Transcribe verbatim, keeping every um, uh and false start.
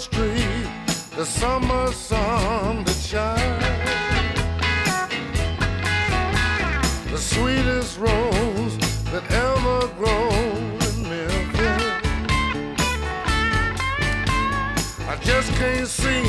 street, the summer sun that shines, the sweetest rose that ever grows in Memphis. I just can't see